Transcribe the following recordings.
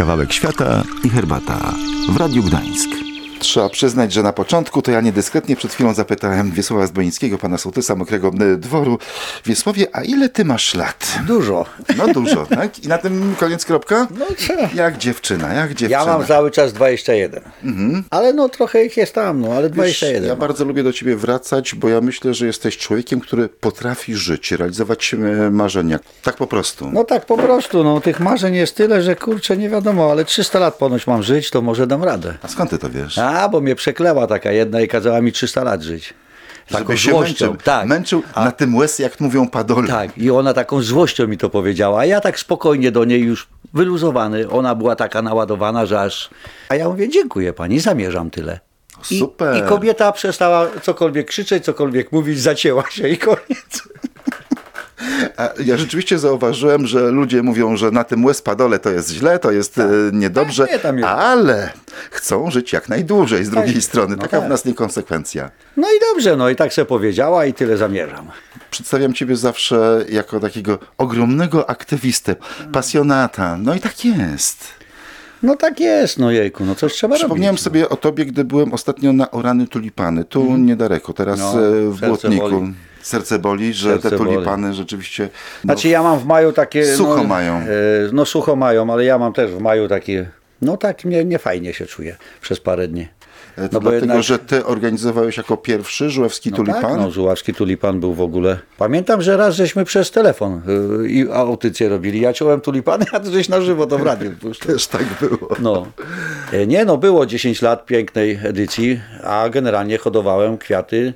Kawałek świata i herbata w Radiu Gdańsk. Trzeba przyznać, że na początku to ja niedyskretnie przed chwilą zapytałem Wiesława Zbojnickiego, pana sołtysa Mokrego Dworu. Wiesławie, a ile ty masz lat? Dużo. No dużo, tak? I na tym koniec kropka? No co? Jak dziewczyna, jak dziewczyna. Ja mam cały czas 21. Ale no trochę ich jest tam, ale 21. Wiesz, ja bardzo lubię do ciebie wracać, bo ja myślę, że jesteś człowiekiem, który potrafi żyć, realizować marzenia. Tak po prostu. No tak po prostu, no tych marzeń jest tyle, że kurczę nie wiadomo, ale 300 lat ponoć mam żyć, to może dam radę. A skąd ty to wiesz? Bo mnie przekleła taka jedna i kazała mi 300 lat żyć. Żeby się męczył. Tak. Męczył na tym łez, jak mówią padole. Tak, i ona taką złością mi to powiedziała, a ja tak spokojnie do niej już wyluzowany. Ona była taka naładowana, że aż... A ja mówię, dziękuję pani, zamierzam tyle. Super. I kobieta przestała cokolwiek krzyczeć, cokolwiek mówić, zacięła się i koniec. A ja rzeczywiście zauważyłem, że ludzie mówią, że na tym łez padole to jest źle, to jest niedobrze, ale chcą żyć jak najdłużej z drugiej strony. Taka w nas niekonsekwencja. No i dobrze, no i tak se powiedziała i tyle zamierzam. Przedstawiam ciebie zawsze jako takiego ogromnego aktywistę, pasjonata. No i tak jest. No tak jest, no jejku, no coś trzeba Przypomniałem robić. sobie o tobie, gdy byłem ostatnio na Orany Tulipany, tu niedaleko, teraz w Błotniku. boli. Serce boli, że Serce te tulipany boli. rzeczywiście... Znaczy ja mam w maju takie... Sucho mają. No sucho mają, ale ja mam też w maju takie... No tak nie fajnie się czuję przez parę dni. To bo dlatego, że ty organizowałeś jako pierwszy Żuławski tulipan? Tak, no Żuławski tulipan był w ogóle... Pamiętam, że raz żeśmy przez telefon i audycję robili. Ja ciąłem tulipany, a ty żeś na żywo to w radiu puszczał. Też tak było. No. Nie, no było 10 lat pięknej edycji, a generalnie hodowałem kwiaty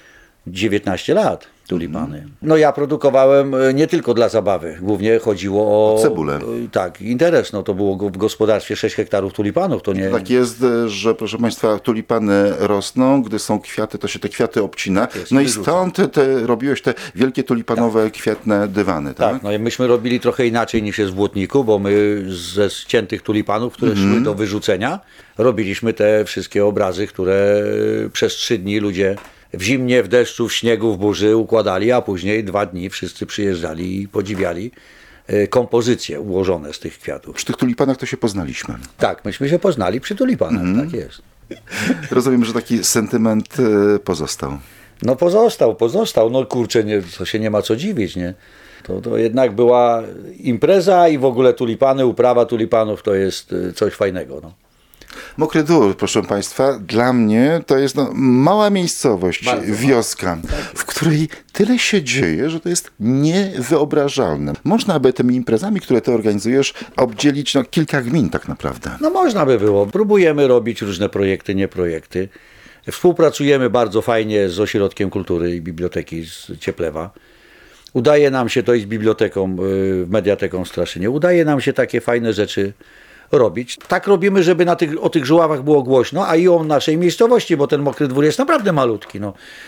19 lat. Tulipany. No ja produkowałem nie tylko dla zabawy. Głównie chodziło o cebulę. Tak, interes. No to było w gospodarstwie 6 hektarów tulipanów. To nie... Tak jest, że proszę państwa, tulipany rosną, gdy są kwiaty, to się te kwiaty obcina. jest, no i wyrzuca. stąd robiłeś te wielkie tulipanowe, kwietne dywany, tak? Tak, no i myśmy robili trochę inaczej niż jest w Błotniku, bo my ze ściętych tulipanów, które szły do wyrzucenia, robiliśmy te wszystkie obrazy, które przez 3 dni ludzie w zimnie, w deszczu, w śniegu, w burzy układali, a później 2 dni wszyscy przyjeżdżali i podziwiali kompozycje ułożone z tych kwiatów. Przy tych tulipanach to się poznaliśmy. Tak, myśmy się poznali przy tulipanach, tak jest. Rozumiem, że taki sentyment pozostał. No pozostał, no kurczę, to się nie ma co dziwić, nie? To jednak była impreza i w ogóle tulipany, uprawa tulipanów to jest coś fajnego, no. Mokry Dwór, proszę państwa, dla mnie to jest mała miejscowość, wioska, w której tyle się dzieje, że to jest niewyobrażalne. Można by tymi imprezami, które ty organizujesz, obdzielić kilka gmin tak naprawdę. No można by było. Próbujemy robić różne projekty, nie projekty. Współpracujemy bardzo fajnie z Ośrodkiem Kultury i Biblioteki z Cieplewa. Udaje nam się, to i z biblioteką, mediateką w Straszynie, udaje nam się takie fajne rzeczy robić. Tak robimy, żeby o tych Żuławach było głośno, a i o naszej miejscowości, bo ten Mokry Dwór jest naprawdę malutki.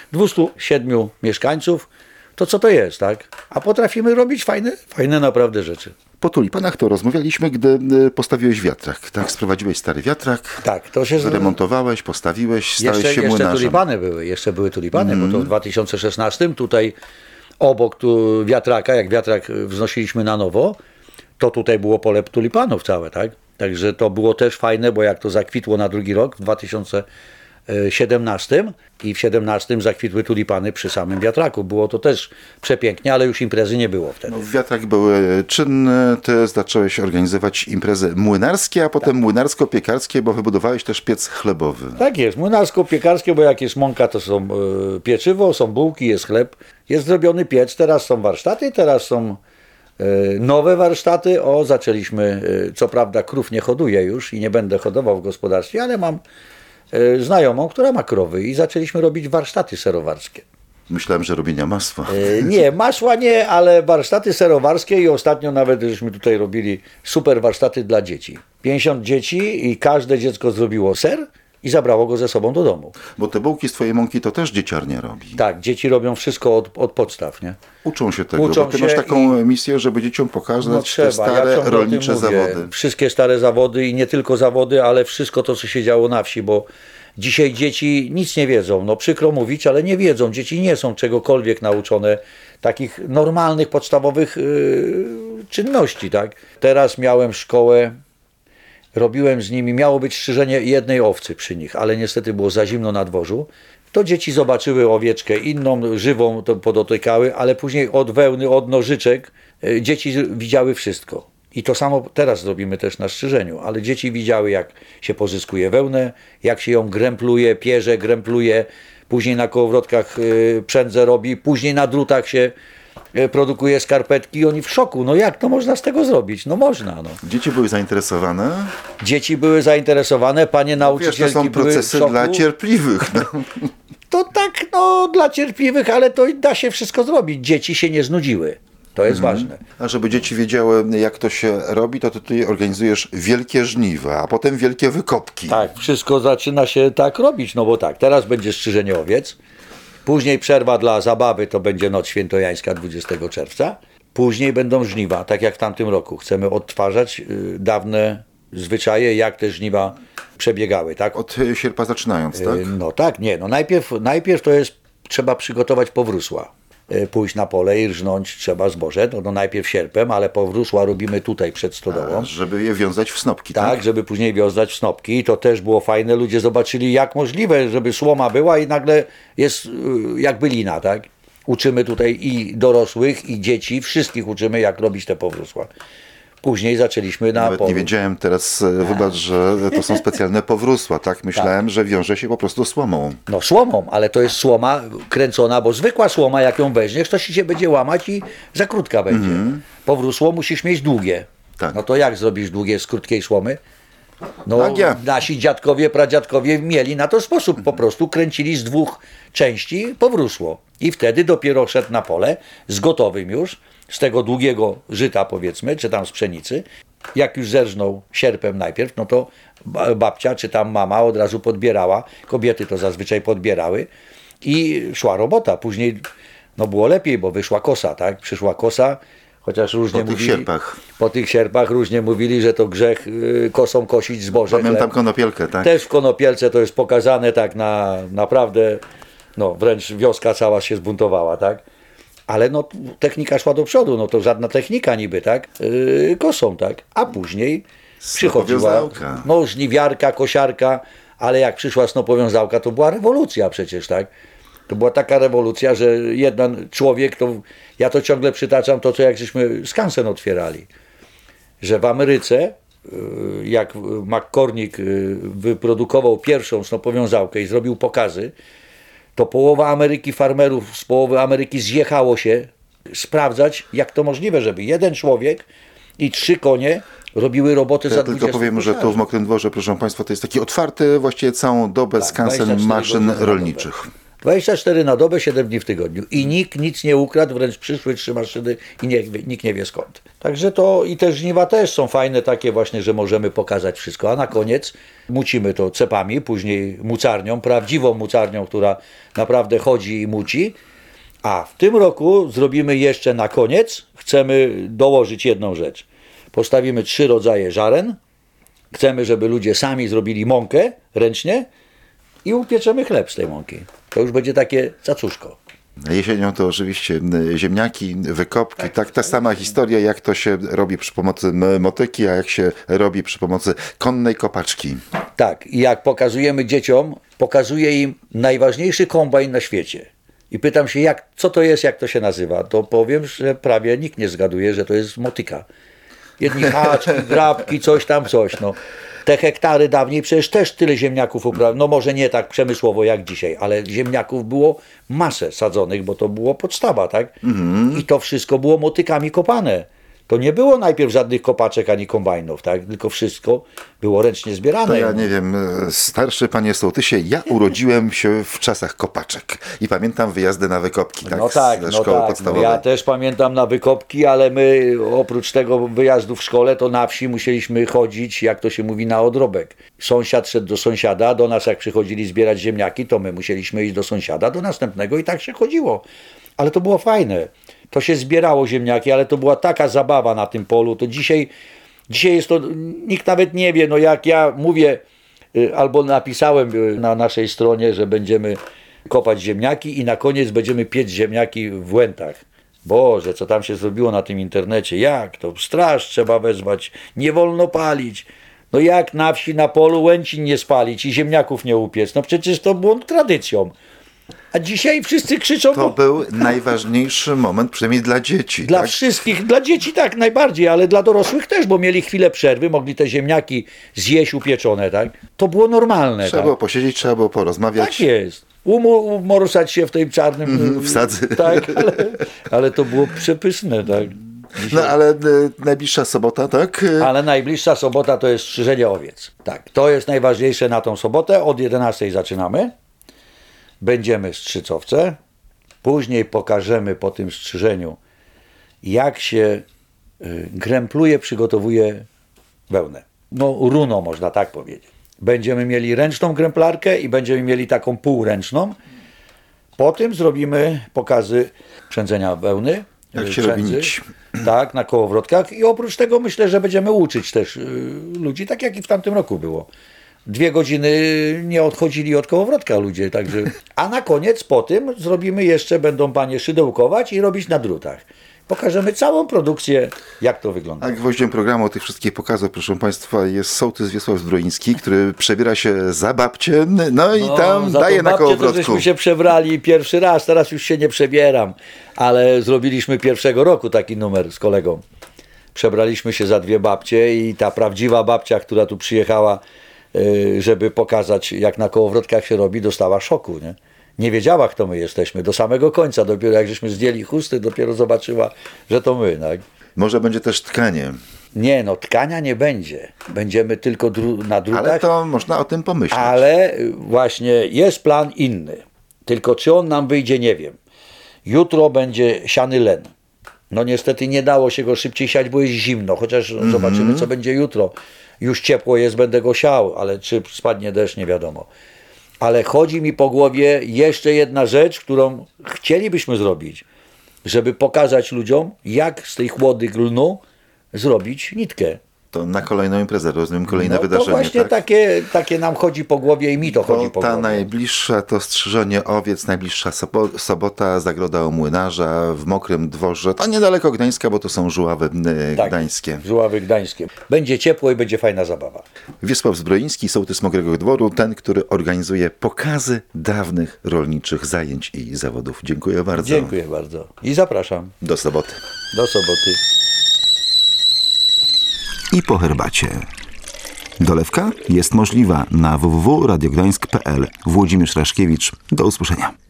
207 mieszkańców, to co to jest, tak? A potrafimy robić fajne naprawdę rzeczy. Po tulipanach to rozmawialiśmy, gdy postawiłeś wiatrak, tak? Sprowadziłeś stary wiatrak, tak, to się wyremontowałeś, postawiłeś, stałeś się młynarzem. Jeszcze były tulipany, bo to w 2016 tutaj obok wiatraka, jak wiatrak wznosiliśmy na nowo, to tutaj było pole tulipanów całe, tak? Także to było też fajne, bo jak to zakwitło na drugi rok w 2017 i w 2017 zakwitły tulipany przy samym wiatraku. Było to też przepięknie, ale już imprezy nie było wtedy. Wiatrak był czynny, ty zacząłeś organizować imprezy młynarskie, a potem młynarsko-piekarskie, bo wybudowałeś też piec chlebowy. Tak jest, młynarsko-piekarskie, bo jak jest mąka, to są pieczywo, są bułki, jest chleb, jest zrobiony piec, teraz są warsztaty, teraz są nowe warsztaty. Zaczęliśmy, co prawda krów nie hoduję już i nie będę hodował w gospodarstwie, ale mam znajomą, która ma krowy i zaczęliśmy robić warsztaty serowarskie. Myślałem, że robienia masła. Nie, masła nie, ale warsztaty serowarskie i ostatnio nawet żeśmy tutaj robili super warsztaty dla dzieci. 50 dzieci i każde dziecko zrobiło ser i zabrało go ze sobą do domu. Bo te bułki z twojej mąki to też dzieciarnia robi. Tak, dzieci robią wszystko od podstaw, nie? Uczą się tego, bo ty masz taką misję, żeby dzieciom pokazać te stare rolnicze zawody. Wszystkie stare zawody i nie tylko zawody, ale wszystko to, co się działo na wsi, bo dzisiaj dzieci nic nie wiedzą. Przykro mówić, ale nie wiedzą. Dzieci nie są czegokolwiek nauczone takich normalnych, podstawowych czynności, tak? Teraz miałem szkołę robiłem z nimi, miało być strzyżenie jednej owcy przy nich, ale niestety było za zimno na dworzu. To dzieci zobaczyły owieczkę inną, żywą, to podotykały, ale później od wełny, od nożyczek dzieci widziały wszystko. I to samo teraz zrobimy też na strzyżeniu, ale dzieci widziały, jak się pozyskuje wełnę, jak się ją grępluje, pierze, grępluje, później na kołowrotkach przędzę robi, później na drutach się produkuje skarpetki i oni w szoku. No jak to można z tego zrobić? No można. No. Dzieci były zainteresowane. Dzieci były zainteresowane, panie Wiesz, nauczycielki to są były w procesy szoku. dla cierpliwych. No. To tak, no dla cierpliwych, ale to da się wszystko zrobić. Dzieci się nie znudziły. To jest ważne. A żeby dzieci wiedziały, jak to się robi, to ty tutaj organizujesz wielkie żniwa, a potem wielkie wykopki. Tak, wszystko zaczyna się tak robić, no bo tak, teraz będzie strzyżenie owiec, później przerwa dla zabawy, to będzie Noc Świętojańska 20 czerwca, później będą żniwa, tak jak w tamtym roku. Chcemy odtwarzać dawne zwyczaje, jak te żniwa przebiegały, tak? Od sierpa zaczynając, tak? No tak, nie, no najpierw to jest, trzeba przygotować powrósła. Pójść na pole i rżnąć trzeba zboże, no najpierw sierpem, ale powrósła robimy tutaj przed stodołą. Żeby je wiązać w snopki, tak? Tak, żeby później wiązać w snopki. I to też było fajne. Ludzie zobaczyli, jak możliwe, żeby słoma była i nagle jest jak bylina, tak? Uczymy tutaj i dorosłych, i dzieci, wszystkich uczymy, jak robić te powrósła. Później zaczęliśmy na Nawet polu. nie wiedziałem teraz, wybacz, że to są specjalne powrósła, tak? Myślałem, że wiąże się po prostu słomą. No słomą, ale to jest słoma kręcona, bo zwykła słoma, jak ją weźmiesz, to się będzie łamać i za krótka będzie. Powrósło musisz mieć długie. Tak. No to jak zrobisz długie z krótkiej słomy? No Magia. nasi dziadkowie, pradziadkowie mieli na to sposób. Po prostu kręcili z dwóch części powrósło. I wtedy dopiero szedł na pole z gotowym już, z tego długiego żyta powiedzmy, czy tam z pszenicy. Jak już zerżnął sierpem najpierw, no to babcia czy tam mama od razu podbierała. Kobiety to zazwyczaj podbierały i szła robota. Później no było lepiej, bo wyszła kosa, tak? Przyszła kosa, chociaż różnie Po tych mówili. sierpach. Po tych sierpach różnie mówili, że to grzech kosą kosić zboże. Pamiętam chleb. konopielkę, tak? Też w Konopielce to jest pokazane tak na naprawdę, no wręcz wioska cała się zbuntowała, tak? Ale no technika szła do przodu, no to żadna technika niby, tak? Kosą, tak? A później przychodziła Snopowiązałka. no żniwiarka, kosiarka, ale jak przyszła snopowiązałka, to była rewolucja przecież, tak? To była taka rewolucja, że jeden człowiek, to ja to ciągle przytaczam, to co jak żeśmy skansen otwierali, że w Ameryce, jak McCormick wyprodukował pierwszą snopowiązałkę i zrobił pokazy, to połowa Ameryki, farmerów z połowy Ameryki zjechało się sprawdzać, jak to możliwe, żeby jeden człowiek i 3 konie robiły roboty Ja za tylko 20 powiem, że tu w Mokrym Dworze, proszę Państwa, to jest taki otwarty właściwie całą dobę skansen 24 maszyn godziny na rolniczych. 24 na dobę, 7 dni w tygodniu. I nikt nic nie ukradł, wręcz przyszły 3 maszyny i nikt nie wie skąd. Także to i te żniwa też są fajne takie właśnie, że możemy pokazać wszystko. A na koniec mucimy to cepami, później mucarnią, prawdziwą mucarnią, która naprawdę chodzi i muci. A w tym roku zrobimy jeszcze na koniec, chcemy dołożyć jedną rzecz. Postawimy 3 rodzaje żaren. Chcemy, żeby ludzie sami zrobili mąkę ręcznie i upieczemy chleb z tej mąki. To już będzie takie cacuszko. Jesienią to oczywiście ziemniaki, wykopki, tak, ta sama historia, jak to się robi przy pomocy motyki, a jak się robi przy pomocy konnej kopaczki. Tak, i jak pokazujemy dzieciom, pokazuję im najważniejszy kombajn na świecie. I pytam się, co to jest, jak to się nazywa. To powiem, że prawie nikt nie zgaduje, że to jest motyka. Jedni haczki, grabki, coś tam, coś. No. Te hektary dawniej przecież też tyle ziemniaków uprawiano. No może nie tak przemysłowo jak dzisiaj, ale ziemniaków było masę sadzonych, bo to było podstawa, tak? I to wszystko było motykami kopane. To nie było najpierw żadnych kopaczek ani kombajnów, tak? Tylko wszystko było ręcznie zbierane. To ja nie wiem, starszy panie sołtysie, ja urodziłem się w czasach kopaczek i pamiętam wyjazdy na wykopki, tak, No tak, ze no szkoły tak. podstawowej. Ja też pamiętam na wykopki, ale my oprócz tego wyjazdu w szkole, to na wsi musieliśmy chodzić, jak to się mówi, na odrobek. Sąsiad szedł do sąsiada, do nas jak przychodzili zbierać ziemniaki, to my musieliśmy iść do sąsiada, do następnego i tak się chodziło. Ale to było fajne. To się zbierało ziemniaki, ale to była taka zabawa na tym polu. To dzisiaj jest to, nikt nawet nie wie, no jak ja mówię, albo napisałem na naszej stronie, że będziemy kopać ziemniaki i na koniec będziemy piec ziemniaki w Łętach. Boże, co tam się zrobiło na tym internecie, jak to, straż trzeba wezwać, nie wolno palić. No jak na wsi, na polu łęcin nie spalić i ziemniaków nie upiec? No przecież to było tradycją. A dzisiaj wszyscy krzyczą... To był najważniejszy moment, przynajmniej dla dzieci. Dla tak? wszystkich, dla dzieci tak najbardziej, ale dla dorosłych też, bo mieli chwilę przerwy, mogli te ziemniaki zjeść upieczone, tak? To było normalne. Trzeba tak? było posiedzieć, trzeba było porozmawiać. Tak jest. Umorsać się w tej czarnym... w sadzy. Tak, ale to było przepyszne, tak? No ale najbliższa sobota, tak? Ale najbliższa sobota to jest strzyżenie owiec. Tak, to jest najważniejsze na tą sobotę. Od 11 zaczynamy. Będziemy strzyc owce. Później pokażemy po tym strzyżeniu, jak się grempluje, przygotowuje wełnę. No runo można tak powiedzieć. Będziemy mieli ręczną gremplarkę i będziemy mieli taką półręczną. Po tym zrobimy pokazy przędzenia wełny. Jak się robi nić. Tak, na kołowrotkach i oprócz tego myślę, że będziemy uczyć też ludzi, tak jak i w tamtym roku było. 2 godziny nie odchodzili od kołowrotka ludzie, także... A na koniec po tym zrobimy jeszcze, będą panie szydełkować i robić na drutach. Pokażemy całą produkcję, jak to wygląda. A gwoździem programu tych wszystkich pokazów, proszę Państwa, jest sołtys Wiesław Zbroiński, który przebiera się za babcię, no i tam za daje tą na babcię to kołowrotku. żeśmy się przebrali pierwszy raz, teraz już się nie przebieram, ale zrobiliśmy pierwszego roku taki numer z kolegą. Przebraliśmy się za 2 babcie i ta prawdziwa babcia, która tu przyjechała, żeby pokazać, jak na kołowrotkach się robi, dostała szoku, nie? Nie wiedziała, kto my jesteśmy, do samego końca. Dopiero jak żeśmy zdjęli chusty, dopiero zobaczyła, że to my. Tak? Może będzie też tkanie, Nie, no tkania nie będzie. Będziemy tylko na drutach. ale to można o tym pomyśleć. Ale właśnie jest plan inny. Tylko czy on nam wyjdzie, nie wiem. Jutro będzie siany len. No niestety nie dało się go szybciej siać, bo jest zimno. Chociaż zobaczymy, co będzie jutro. Już ciepło jest, będę go siał, ale czy spadnie deszcz, nie wiadomo. Ale chodzi mi po głowie jeszcze jedna rzecz, którą chcielibyśmy zrobić, żeby pokazać ludziom, jak z tej chłody lnu zrobić nitkę. To na kolejną imprezę, rozumiem, kolejne No, wydarzenie. to właśnie tak? takie nam chodzi po głowie i mi to chodzi po Ta głowie. najbliższa to strzyżenie owiec, najbliższa sobota, zagroda u młynarza w Mokrym Dworze. To niedaleko Gdańska, bo to są Żuławy gdańskie. Żuławy gdańskie. Będzie ciepło i będzie fajna zabawa. Wiesław Zbroiński, sołtys Mokrego Dworu, ten, który organizuje pokazy dawnych rolniczych zajęć i zawodów. Dziękuję bardzo. Dziękuję bardzo. I zapraszam. Do soboty. Do soboty. I po herbacie. Dolewka jest możliwa na www.radiogdańsk.pl. Włodzimierz Raszkiewicz. Do usłyszenia.